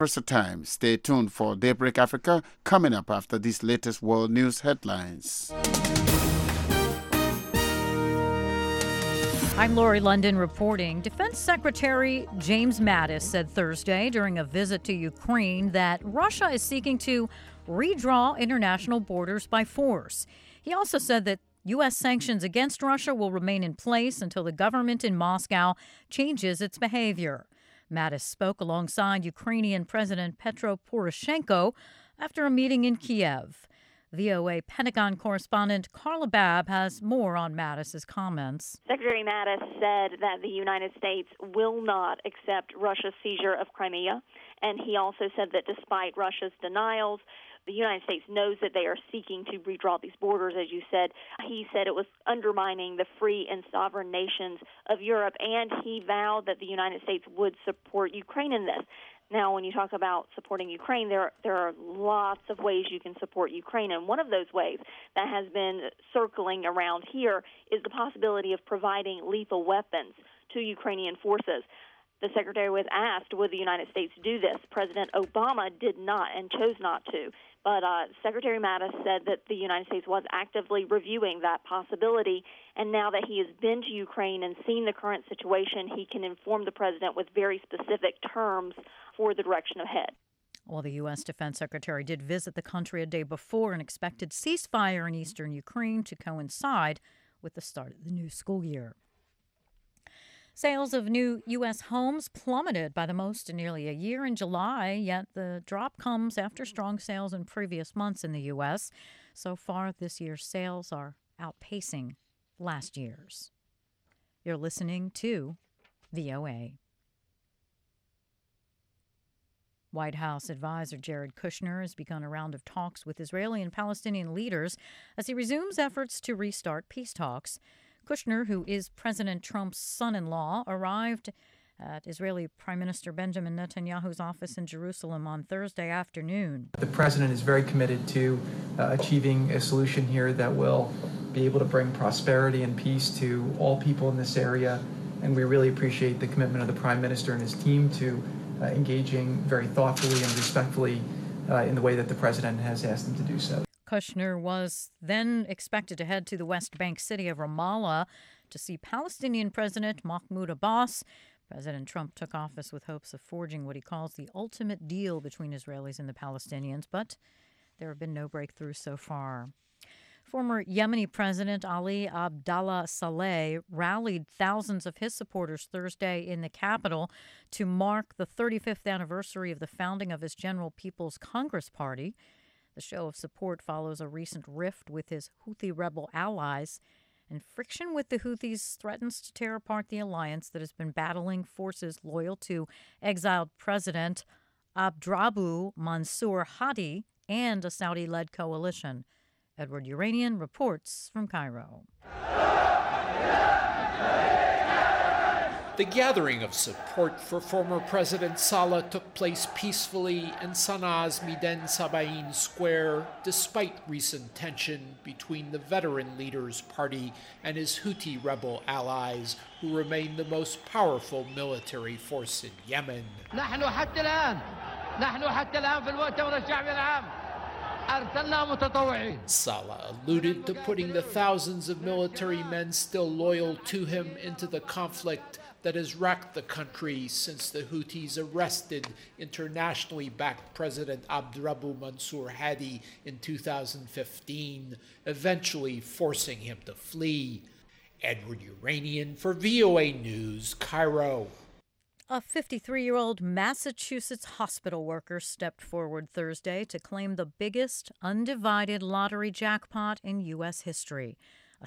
Time. Stay tuned for Daybreak Africa coming up after these latest world news headlines. I'm Lori London reporting. Defense Secretary James Mattis said Thursday during a visit to Ukraine that Russia is seeking to redraw international borders by force. He also said that U.S. sanctions against Russia will remain in place until the government in Moscow changes its behavior. Mattis spoke alongside Ukrainian President Petro Poroshenko after a meeting in Kiev. VOA Pentagon correspondent Carla Babb has more on Mattis's comments. Secretary Mattis said that the United States will not accept Russia's seizure of Crimea, and he also said that despite Russia's denials, the United States knows that they are seeking to redraw these borders, as you said. He said it was undermining the free and sovereign nations of Europe, and he vowed that the United States would support Ukraine in this. Now, when you talk about supporting Ukraine, there are lots of ways you can support Ukraine, and one of those ways that has been circling around here is the possibility of providing lethal weapons to Ukrainian forces. The Secretary was asked, would the United States do this? President Obama did not and chose not to. But Secretary Mattis said that the United States was actively reviewing that possibility, and now that he has been to Ukraine and seen the current situation, he can inform the president with very specific terms for the direction ahead. Well, the U.S. Defense Secretary did visit the country a day before an expected ceasefire in eastern Ukraine to coincide with the start of the new school year. Sales of new U.S. homes plummeted by the most in nearly a year in July, yet the drop comes after strong sales in previous months in the U.S. So far, this year's sales are outpacing last year's. You're listening to VOA. White House advisor Jared Kushner has begun a round of talks with Israeli and Palestinian leaders as he resumes efforts to restart peace talks. Kushner, who is President Trump's son-in-law, arrived at Israeli Prime Minister Benjamin Netanyahu's office in Jerusalem on Thursday afternoon. The president is very committed to achieving a solution here that will be able to bring prosperity and peace to all people in this area, and we really appreciate the commitment of the Prime Minister and his team to engaging very thoughtfully and respectfully in the way that the president has asked them to do so. Kushner was then expected to head to the West Bank city of Ramallah to see Palestinian President Mahmoud Abbas. President Trump took office with hopes of forging what he calls the ultimate deal between Israelis and the Palestinians, but there have been no breakthroughs so far. Former Yemeni President Ali Abdallah Saleh rallied thousands of his supporters Thursday in the capital to mark the 35th anniversary of the founding of his General People's Congress Party. The show of support follows a recent rift with his Houthi rebel allies, and friction with the Houthis threatens to tear apart the alliance that has been battling forces loyal to exiled President Abdrabbu Mansour Hadi and a Saudi-led coalition. Edward Uranian reports from Cairo. The gathering of support for former President Saleh took place peacefully in Sanaa's Miden Sabain Square, despite recent tension between the veteran leader's party and his Houthi rebel allies, who remain the most powerful military force in Yemen. Saleh alluded to putting the thousands of military men still loyal to him into the conflict that has racked the country since the Houthis arrested internationally backed President Abdrabbu Mansour Hadi in 2015, eventually forcing him to flee. Edward Uranian for VOA News, Cairo. A 53-year-old Massachusetts hospital worker stepped forward Thursday to claim the biggest undivided lottery jackpot in U.S. history, a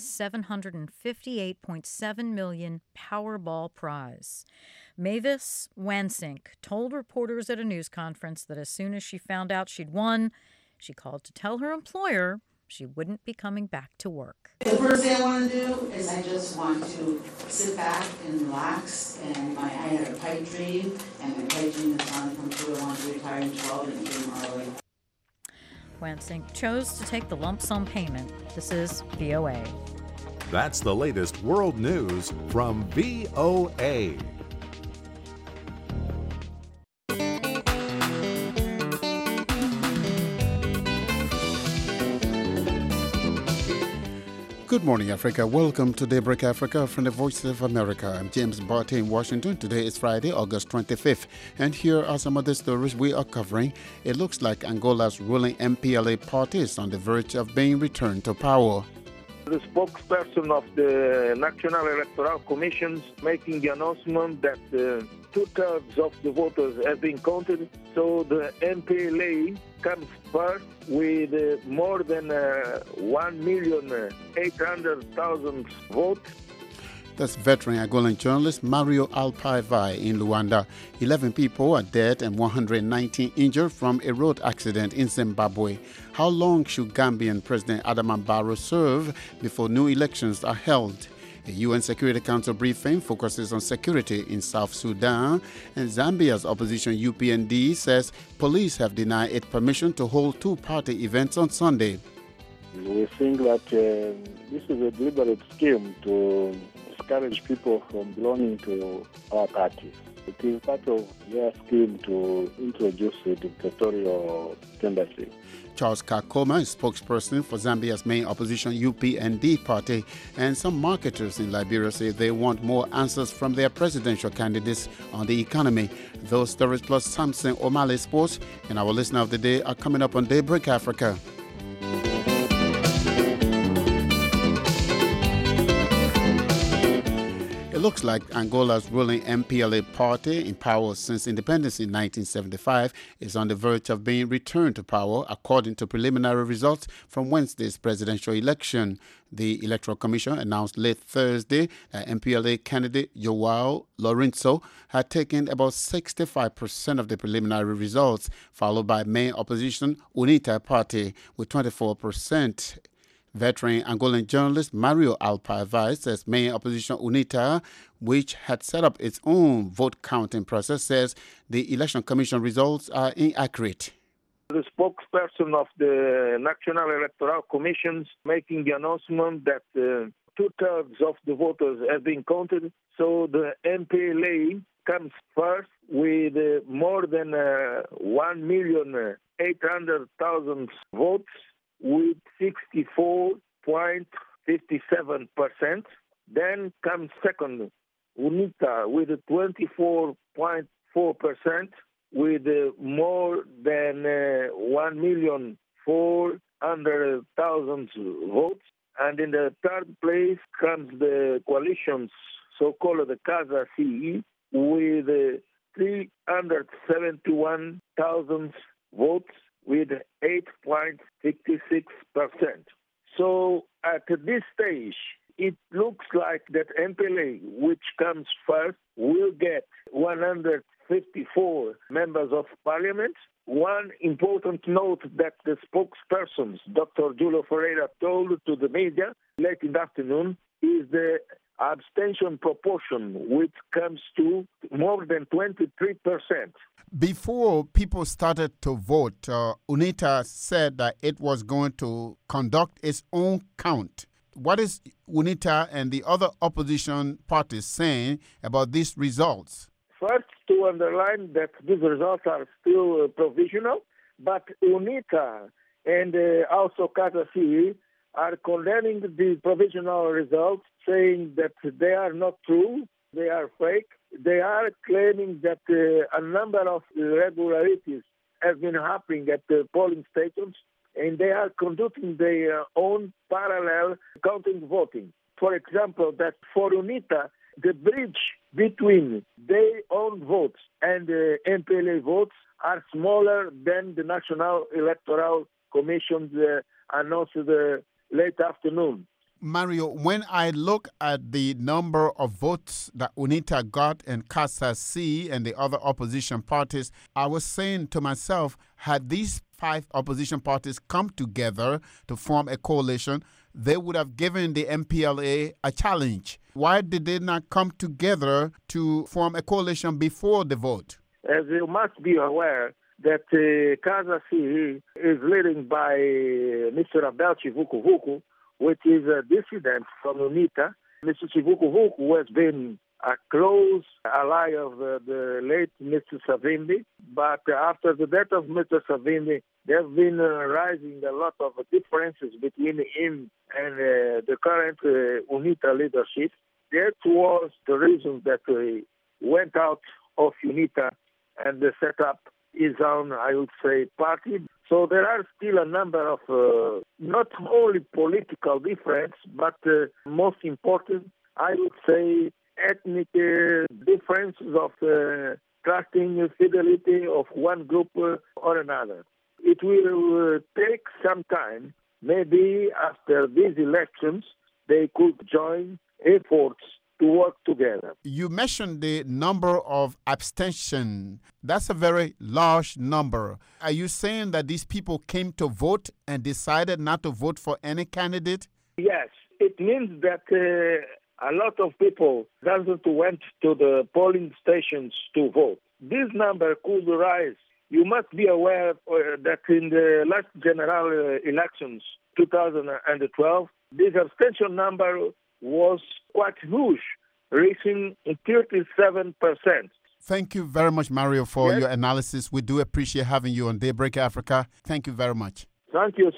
$758.7 million Powerball prize. Mavis Wansink told reporters at a news conference that as soon as she found out she'd won, she called to tell her employer she wouldn't be coming back to work. The first thing I want to do is I just want to sit back and relax. And I had a pipe dream, and my pipe dream is on to come true. I want to retire in 12 and it came early. Wansink chose to take the lump sum payment. This is VOA. That's the latest world news from VOA. Good morning, Africa. Welcome to Daybreak Africa from the Voice of America. I'm James Barty in Washington. Today is Friday, August 25th. And here are some of the stories we are covering. It looks like Angola's ruling MPLA party is on the verge of being returned to power. The spokesperson of the National Electoral Commission making the announcement that two-thirds of the voters have been counted. So the MPLA comes first with more than 1,800,000 votes. That's veteran Angolan journalist Mario Alpaivai in Luanda. 11 people are dead and 119 injured from a road accident in Zimbabwe. How long should Gambian President Adama Barrow serve before new elections are held? A UN Security Council briefing focuses on security in South Sudan, and Zambia's opposition UPND says police have denied it permission to hold two-party events on Sunday. We think that this is a deliberate scheme to discourage people from belonging to our party. It is part of their scheme to introduce a dictatorial tendency. Charles Kakoma is spokesperson for Zambia's main opposition UPND party, and some marketers in Liberia say they want more answers from their presidential candidates on the economy. Those stories plus Samson O'Malley Sports and our listener of the day are coming up on Daybreak Africa. It looks like Angola's ruling MPLA party, in power since independence in 1975, is on the verge of being returned to power, according to preliminary results from Wednesday's presidential election. The Electoral Commission announced late Thursday that MPLA candidate Joao Lourenço had taken about 65% of the preliminary results, followed by main opposition UNITA party with 24%. Veteran Angolan journalist Mario Alpaivai says main opposition UNITA, which had set up its own vote counting process, says the Election Commission results are inaccurate. The spokesperson of the National Electoral Commission making the announcement that two-thirds of the voters have been counted. So the MPLA comes first with more than 1,800,000 votes, with 64.57%. Then comes second, UNITA, with 24.4%, with more than 1,400,000 votes. And in the third place comes the coalition's so-called the CASA CE, with 371,000 votes, with 8.56%. So at this stage, it looks like that MPLA, which comes first, will get 154 members of parliament. One important note that the spokespersons, Dr. Julio Ferreira, told to the media late in the afternoon is the abstention proportion, which comes to more than 23%. Before people started to vote, UNITA said that it was going to conduct its own count. What is UNITA and the other opposition parties saying about these results? First, to underline that these results are still provisional, but UNITA and also CASA CE are condemning the provisional results, saying that they are not true, they are fake. They are claiming that a number of irregularities have been happening at the polling stations, and they are conducting their own parallel counting voting. For example, that for UNITA, the bridge between their own votes and the MPLA votes are smaller than the National Electoral Commission announced late afternoon. Mario, when I look at the number of votes that UNITA got and CASA C and the other opposition parties, I was saying to myself, had these 5 opposition parties come together to form a coalition, they would have given the MPLA a challenge. Why did they not come together to form a coalition before the vote? As you must be aware, that CASA C is led by Mr. Abel Chivuku, which is a dissident from UNITA. Mr. Chivuku, who has been a close ally of the late Mr. Savimbi, but after the death of Mr. Savimbi, There have been rising a lot of differences between him and the current UNITA leadership. That was the reason that he went out of UNITA and set up his own, I would say, party. So there are still a number of not only political difference, but most important, I would say, ethnic differences of trusting fidelity of one group or another. It will take some time. Maybe after these elections, they could join efforts to work together. You mentioned the number of abstention. That's a very large number. Are you saying that these people came to vote and decided not to vote for any candidate? Yes, it means that a lot of people doesn't went to the polling stations to vote. This number could rise. You must be aware that in the last general elections, 2012, this abstention number was quite huge, reaching 37%. Thank you very much, Mario, for your analysis. We do appreciate having you on Daybreak Africa. Thank you very much. Thank you.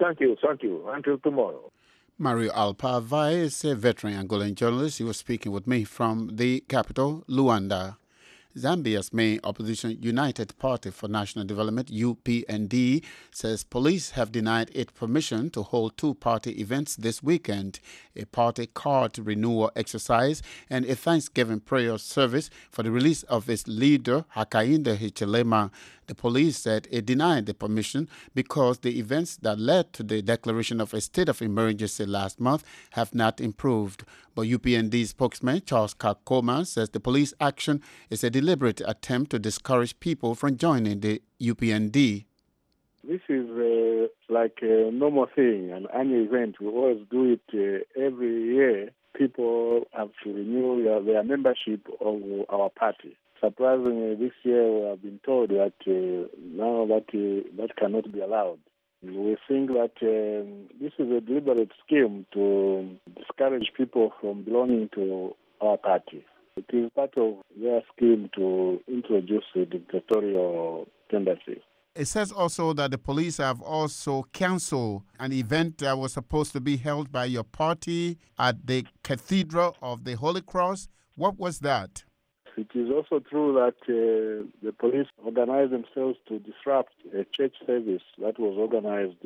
Until tomorrow. Mario Alpava is a veteran Angolan journalist. He was speaking with me from the capital, Luanda. Zambia's main opposition United Party for National Development, UPND, says police have denied it permission to hold two-party events this weekend, a party card renewal exercise and a Thanksgiving prayer service for the release of its leader, Hakainde Hichilema. The police said it denied the permission because the events that led to the declaration of a state of emergency last month have not improved. But UPND spokesman Charles Kakoma says the police action is a deliberate attempt to discourage people from joining the UPND. This is like a normal thing, an annual event. We always do it every year. People have to renew their membership of our party. Surprisingly, this year we have been told that now that cannot be allowed. We think that this is a deliberate scheme to discourage people from belonging to our party. It is part of their scheme to introduce a dictatorial tendency. It says also that the police have also canceled an event that was supposed to be held by your party at the Cathedral of the Holy Cross. What was that? It is also true that the police organized themselves to disrupt a church service that was organized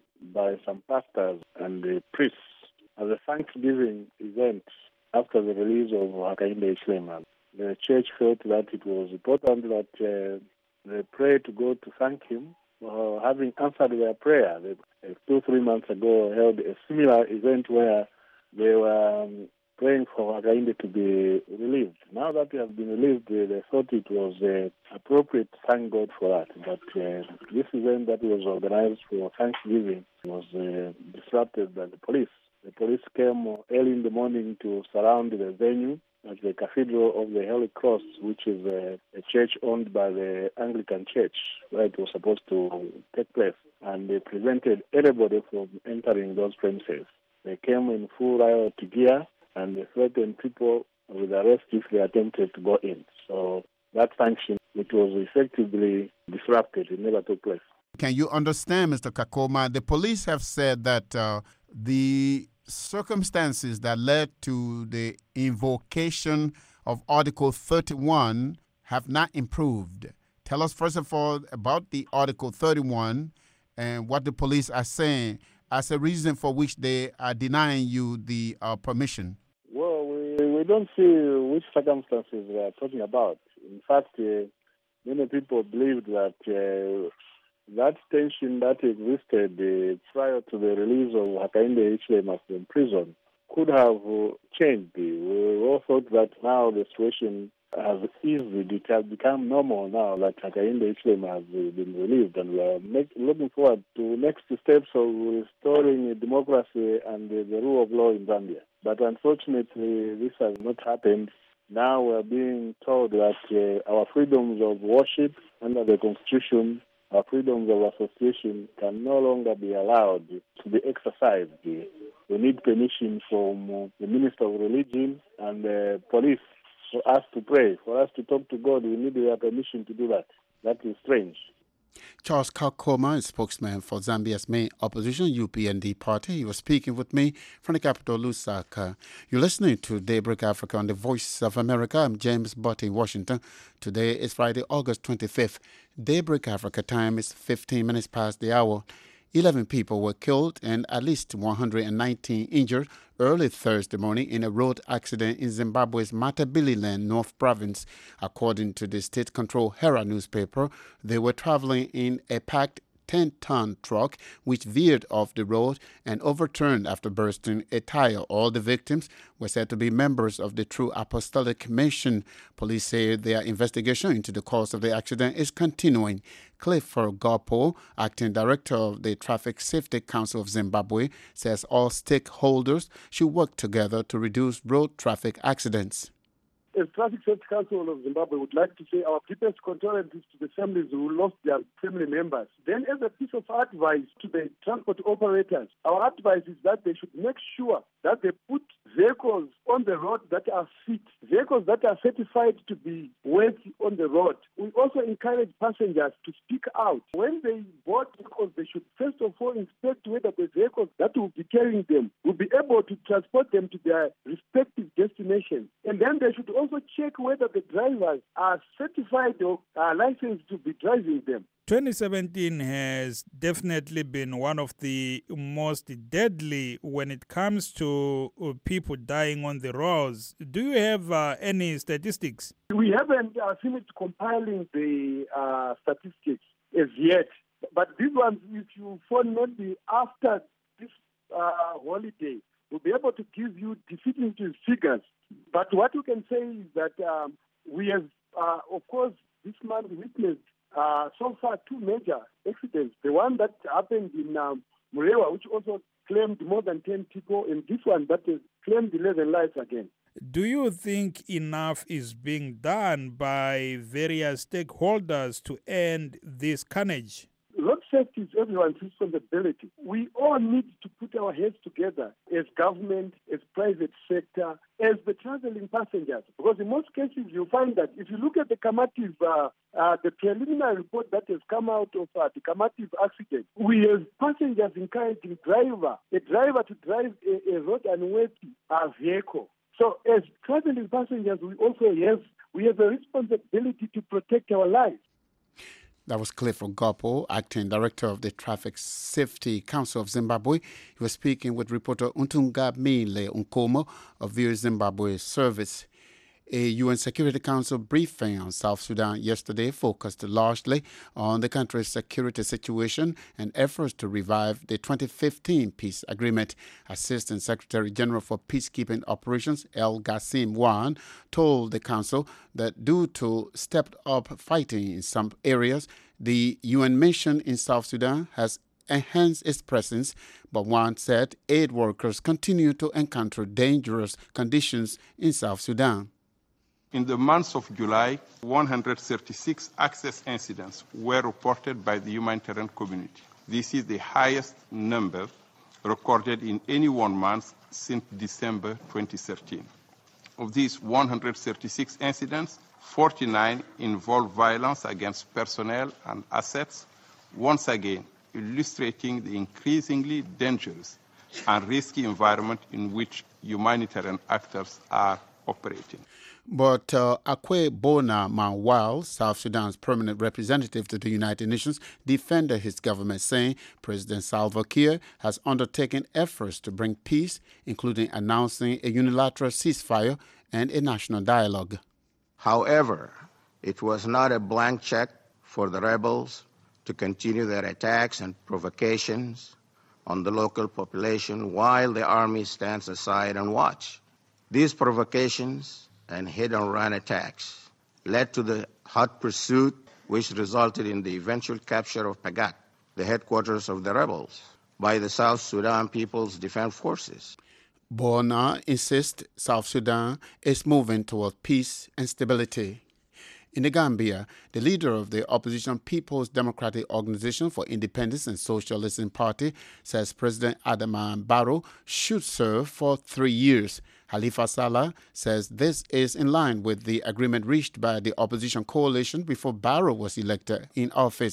by some pastors and priests as a Thanksgiving event after the release of Hakainde Hichilema. The church felt that it was important that they pray to God to thank him for having answered their prayer. They, 2-3 months ago, held a similar event where they were praying for Hakainde to be relieved. Now that he has been relieved, they thought it was appropriate to thank God for that. But this event that was organized for Thanksgiving was disrupted by the police. The police came early in the morning to surround the venue at the Cathedral of the Holy Cross, which is a church owned by the Anglican Church, where it was supposed to take place. And they prevented anybody from entering those premises. They came in full riot gear, and they threatened people with arrest if they attempted to go in. So that function, which was effectively disrupted, it never took place. Can you understand, Mr. Kakoma? The police have said that the circumstances that led to the invocation of Article 31 have not improved. Tell us, first of all, about the Article 31 and what the police are saying as a reason for which they are denying you the permission. Well, we don't see which circumstances we are talking about. In fact, many people believed that that tension that existed prior to the release of Hakainde Hichilema from prison could have changed. We all thought that now the situation has eased. It has become normal now that Hakainde Hichilema has been relieved, and we are looking forward to next steps of restoring democracy and the rule of law in Zambia. But unfortunately, this has not happened. Now we are being told that our freedoms of worship under the Constitution, our freedoms of association can no longer be allowed to be exercised. We need permission from the Minister of Religion and the police for us to pray, for us to talk to God. We need their permission to do that. That is strange. Charles Kakoma is spokesman for Zambia's main opposition, UPND party. He was speaking with me from the capital, Lusaka. You're listening to Daybreak Africa on the Voice of America. I'm James Butt in Washington. Today is Friday, August 25th. Daybreak Africa time is 15 minutes past the hour. 11 people were killed and at least 119 injured early Thursday morning in a road accident in Zimbabwe's Matabeleland North Province. According to the state-controlled Herald newspaper, they were traveling in a packed 10-ton truck which veered off the road and overturned after bursting a tire. All the victims were said to be members of the True Apostolic Mission. Police say their investigation into the cause of the accident is continuing. Clifford Gopo, acting director of the Traffic Safety Council of Zimbabwe, says all stakeholders should work together to reduce road traffic accidents. As Traffic Safety Council of Zimbabwe would like to say our deepest condolences to the families who lost their family members. Then as a piece of advice to the transport operators, our advice is that they should make sure that they put vehicles on the road that are fit, vehicles that are certified to be worthy on the road. We also encourage passengers to speak out. When they board vehicles, they should first of all inspect whether the vehicles that will be carrying them will be able to transport them to their respective destinations. And then they should also check whether the drivers are certified or are licensed to be driving them. 2017 has definitely been one of the most deadly when it comes to people dying on the roads. Do you have any statistics? We haven't finished compiling the statistics as yet. But these ones, if you phone maybe after this holiday, we'll be able to give you definitive figures. But what you can say is that we have, of course, this month witnessed so far two major accidents. The one that happened in Murewa, which also claimed more than 10 people, and this one that has claimed 11 lives again. Do you think enough is being done by various stakeholders to end this carnage? Road safety is everyone's responsibility. We all need to put our heads together as government, as private sector, as the traveling passengers. Because in most cases, you find that if you look at the Kamativ, the preliminary report that has come out of the Kamativ accident, we have passengers encouraging a driver to drive a road unworthy vehicle. So as traveling passengers, we also have a responsibility to protect our lives. That was Clifford Gopo, acting director of the Traffic Safety Council of Zimbabwe. He was speaking with reporter Untungabile Unkomo of VOA Zimbabwe Service. A UN Security Council briefing on South Sudan yesterday focused largely on the country's security situation and efforts to revive the 2015 peace agreement. Assistant Secretary General for Peacekeeping Operations, El Gassim Wan, told the Council that due to stepped-up fighting in some areas, the UN mission in South Sudan has enhanced its presence, but Wan said aid workers continue to encounter dangerous conditions in South Sudan. In the month of July, 136 access incidents were reported by the humanitarian community. This is the highest number recorded in any 1 month since December 2013. Of these 136 incidents, 49 involve violence against personnel and assets, once again illustrating the increasingly dangerous and risky environment in which humanitarian actors are operating. But Akwe Bona Mawal, South Sudan's permanent representative to the United Nations, defended his government, saying President Salva Kiir has undertaken efforts to bring peace, including announcing a unilateral ceasefire and a national dialogue. However, it was not a blank check for the rebels to continue their attacks and provocations on the local population while the army stands aside and watch. These provocations and hit-and-run attacks led to the hot pursuit, which resulted in the eventual capture of Pagat, the headquarters of the rebels, by the South Sudan People's Defense Forces. Bona insists South Sudan is moving toward peace and stability. In the Gambia, the leader of the opposition People's Democratic Organization for Independence and Socialism Party says President Adama Barrow should serve for 3 years. Halifa Sallah says this is in line with the agreement reached by the opposition coalition before Barrow was elected in office.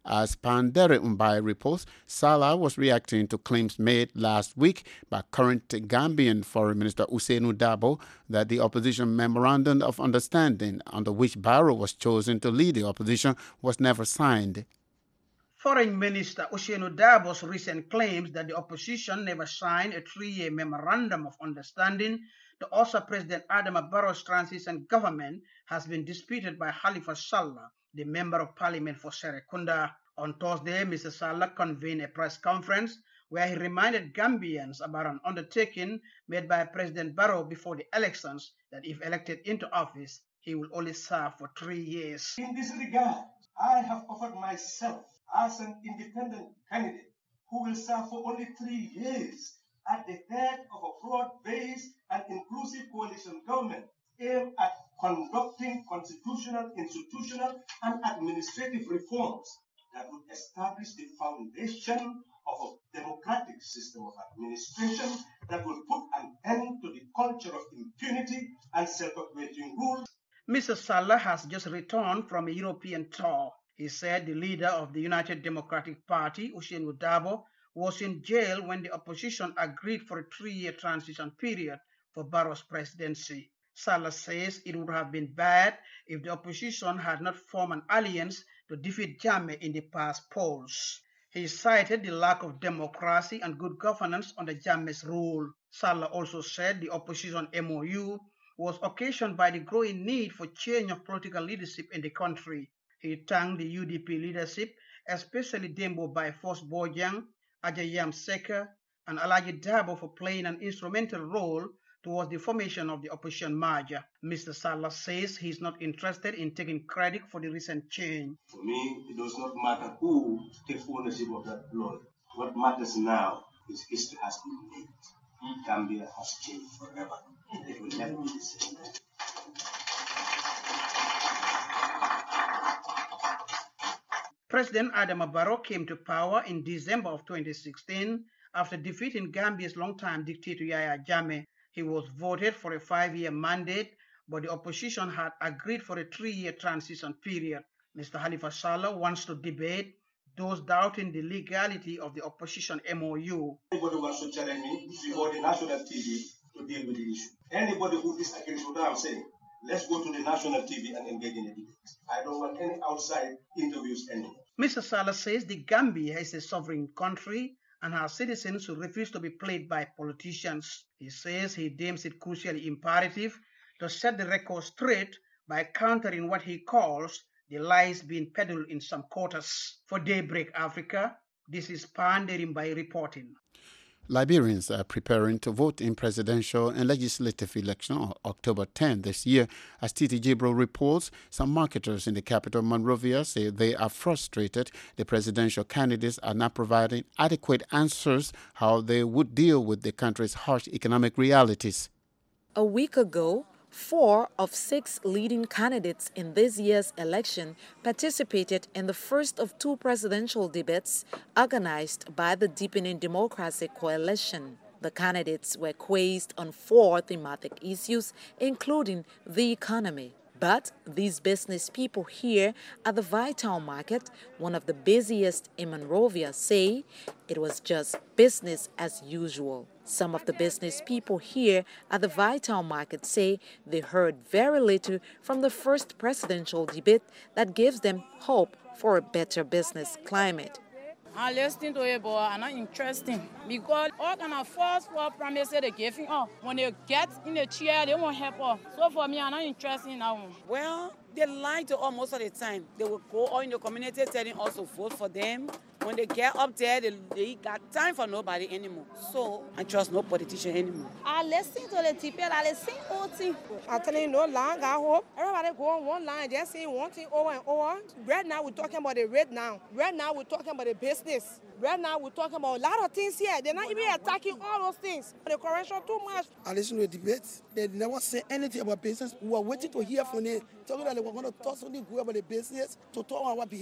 As Pandere Mbai reports, Sallah was reacting to claims made last week by current Gambian Foreign Minister Ousainou Darboe that the opposition memorandum of understanding under which Barrow was chosen to lead the opposition was never signed. Foreign Minister Ousainou Darboe's recent claims that the opposition never signed a 3-year memorandum of understanding to usher President Adama Barrow's transition government has been disputed by Halifa Sallah, the Member of Parliament for Serekunda. On Thursday, Mr. Sallah convened a press conference where he reminded Gambians about an undertaking made by President Barrow before the elections that if elected into office, he will only serve for 3 years. In this regard, I have offered myself as an independent candidate who will serve for only 3 years at the head of a broad-based and inclusive coalition government aimed at conducting constitutional, institutional, and administrative reforms that would establish the foundation of a democratic system of administration that will put an end to the culture of impunity and self-perpetuating rule. Mr. Sallah has just returned from a European tour. He said the leader of the United Democratic Party, Ousainou Darboe, was in jail when the opposition agreed for a 3-year transition period for Barrow's presidency. Sallah says it would have been bad if the opposition had not formed an alliance to defeat Jammeh in the past polls. He cited the lack of democracy and good governance under Jammeh's rule. Sallah also said the opposition MOU was occasioned by the growing need for change of political leadership in the country. He thanked the UDP leadership, especially Dembo Bai Fos Bojang, Ajayam Seka, and Alaji Darboe for playing an instrumental role towards the formation of the opposition merger. Mr. Sallah says he's not interested in taking credit for the recent change. For me, it does not matter who takes ownership of that glory. What matters now is history has been made. Gambia has changed forever. It will never be the same. President Adama Barrow came to power in December of 2016 after defeating Gambia's longtime dictator Yahya Jammeh. He was voted for a 5-year mandate, but the opposition had agreed for a 3-year transition period. Mr. Halifa Sallah wants to debate those doubting the legality of the opposition MOU. Anybody wants to challenge me before the national TV to deal with the issue. Anybody who disagrees with what I'm saying, let's go to the national TV and engage in a debate. I don't want any outside interviews anymore. Mr. Sallah says the Gambia is a sovereign country and her citizens who refuse to be played by politicians. He says he deems it crucially imperative to set the record straight by countering what he calls the lies being peddled in some quarters. For Daybreak Africa, this is Pandere Mbai reporting. Liberians are preparing to vote in presidential and legislative election on October 10 this year. As Titi Jibril reports, some marketers in the capital Monrovia say they are frustrated the presidential candidates are not providing adequate answers how they would deal with the country's harsh economic realities. A week ago, 4 of 6 leading candidates in this year's election participated in the first of 2 presidential debates organized by the Deepening Democracy Coalition. The candidates were quizzed on 4 thematic issues, including the economy. But these business people here at the Vital Market, one of the busiest in Monrovia, say it was just business as usual. Some of the business people here at the Vital Market say they heard very little from the first presidential debate that gives them hope for a better business climate. I listen to it, but I'm not interested because all kind of false promises they giving us. When they get in the chair, they won't help us. So for me, I'm not interested in that one. Well, they lie to us most of the time. They will go all in the community telling us to vote for them. When they get up there, they got time for nobody anymore. So I trust no politician anymore. I listen to the people, I listen all things. I tell you, no long, I hope. Everybody go on one line, just saying one thing over and over. Right now, we're talking about the rate now. Right now, we're talking about the business. Right now, we're talking about a lot of things here. They're not even attacking all those things. The corruption too much. I listen to the debates. They never say anything about business. We are waiting to hear from them. Talking that they were going to talk something good about the business, to talk on our behalf.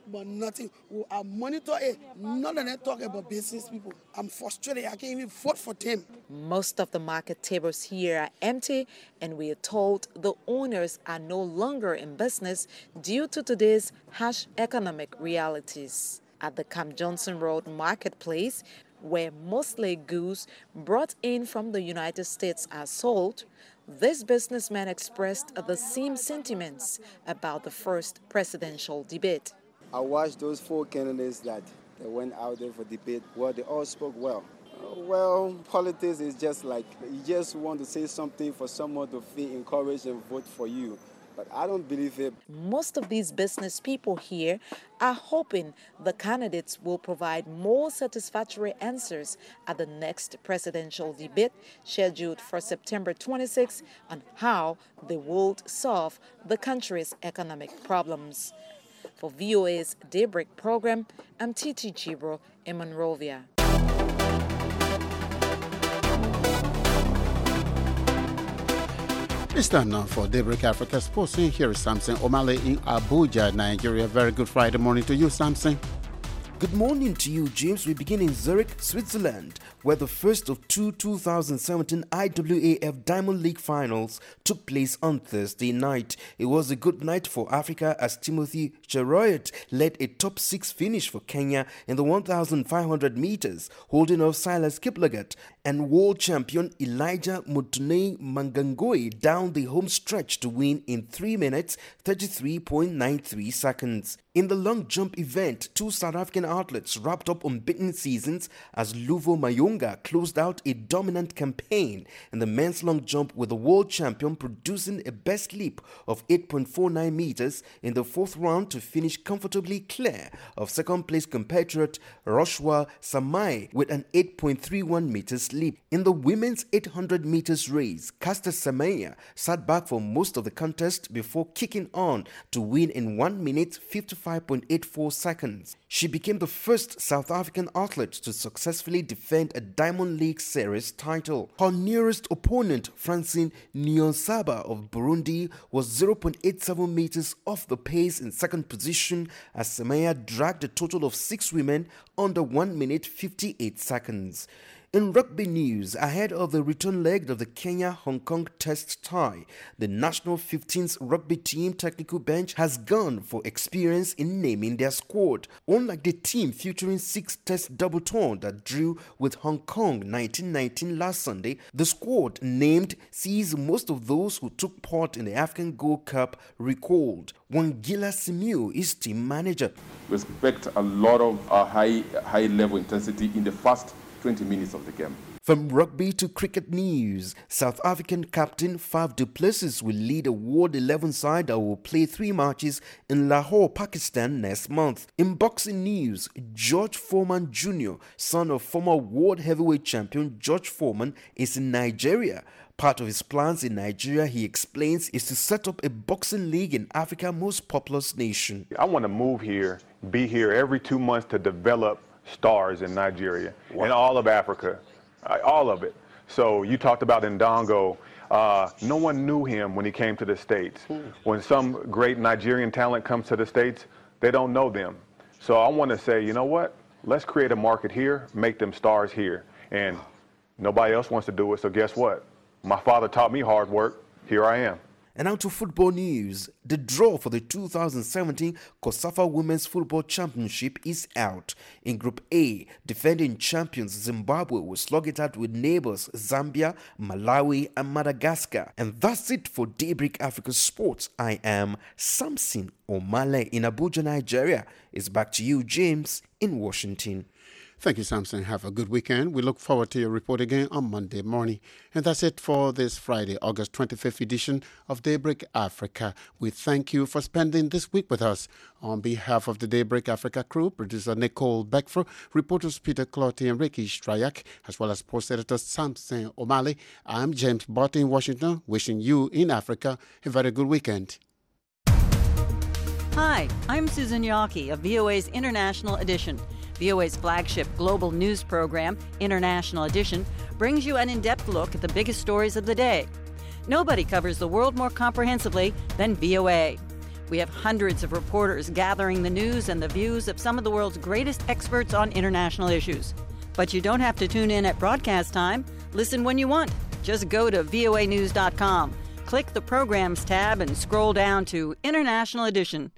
but nothing. I monitor it. None of them talk about business people. I'm frustrated. I can't even vote for them. Most of the market tables here are empty, and we are told the owners are no longer in business due to today's harsh economic realities. At the Camp Johnson Road Marketplace, where mostly goods brought in from the United States are sold, this businessman expressed the same sentiments about the first presidential debate. I watched those 4 candidates that went out there for debate. Well, they all spoke well. Well, politics is just like you just want to say something for someone to feel encouraged and vote for you. But I don't believe it. Most of these business people here are hoping the candidates will provide more satisfactory answers at the next presidential debate scheduled for September 26 on how they will solve the country's economic problems. For VOA's Daybreak program, I'm Titi Chibro in Monrovia. It's time now for Daybreak Africa Sports. Here is Samson Omale in Abuja, Nigeria. Very good Friday morning to you, Samson. Good morning to you, James. We begin in Zurich, Switzerland, where the first of 2017 IAAF Diamond League finals took place on Thursday night. It was a good night for Africa as Timothy Cheruiyot led a top 6 finish for Kenya in the 1,500 meters, holding off Silas Kiplagat and world champion Elijah Mutunei Mangangoi down the home stretch to win in 3 minutes 33.93 seconds. In the long jump event, 2 South African athletes wrapped up unbeaten seasons as Luvo Mayonga closed out a dominant campaign in the men's long jump, with the world champion producing a best leap of 8.49 meters in the 4th round to finish comfortably clear of second-place compatriot Roshwa Samai with an 8.31 meters leap. In the women's 800 meters race, Caster Semenya sat back for most of the contest before kicking on to win in 1 minute 55.84 seconds. She became the first South African athlete to successfully defend a Diamond League Series title. Her nearest opponent, Francine Niyonsaba of Burundi, was 0.87 meters off the pace in second position as Semenya dragged a total of 6 women under 1 minute 58 seconds. In rugby news, ahead of the return leg of the Kenya-Hong Kong test tie, the national 15th rugby team technical bench has gone for experience in naming their squad. Unlike the team featuring 6 test double-turn that drew with Hong Kong 1919 last Sunday, the squad named sees most of those who took part in the African Gold Cup recalled. Wangila Simiu is team manager. We expect a lot of high-level intensity in the first 20 minutes of the game. From rugby to cricket news, South African captain Faf du Plessis will lead a World 11 side that will play 3 matches in Lahore, Pakistan next month. In boxing news, George Foreman Jr., son of former world heavyweight champion George Foreman, is in Nigeria. Part of his plans in Nigeria, he explains, is to set up a boxing league in Africa's most populous nation. I want to move here, be here every 2 months to develop stars in Nigeria and all of Africa, all of it. So you talked about Ndongo. No one knew him when he came to the States. When some great Nigerian talent comes to the States, they don't know them. So I want to say, you know what? Let's create a market here, make them stars here. And nobody else wants to do it, so guess what? My father taught me hard work. Here I am. And now to football news. The draw for the 2017 COSAFA Women's Football Championship is out. In Group A, defending champions Zimbabwe will slug it out with neighbors Zambia, Malawi and Madagascar. And that's it for Daybreak Africa Sports. I am Samson Omale in Abuja, Nigeria. It's back to you, James, in Washington. Thank you, Samson. Have a good weekend. We look forward to your report again on Monday morning. And that's it for this Friday, August 25th edition of Daybreak Africa. We thank you for spending this week with us. On behalf of the Daybreak Africa crew, producer Nicole Beckford, reporters Peter Clotty and Ricky Strayak, as well as post editor Samson Omale, I'm James Bott in Washington, wishing you in Africa a very good weekend. Hi, I'm Susan Yawkey of VOA's International Edition. VOA's flagship global news program, International Edition, brings you an in-depth look at the biggest stories of the day. Nobody covers the world more comprehensively than VOA. We have hundreds of reporters gathering the news and the views of some of the world's greatest experts on international issues. But you don't have to tune in at broadcast time. Listen when you want. Just go to voanews.com, click the Programs tab, and scroll down to International Edition.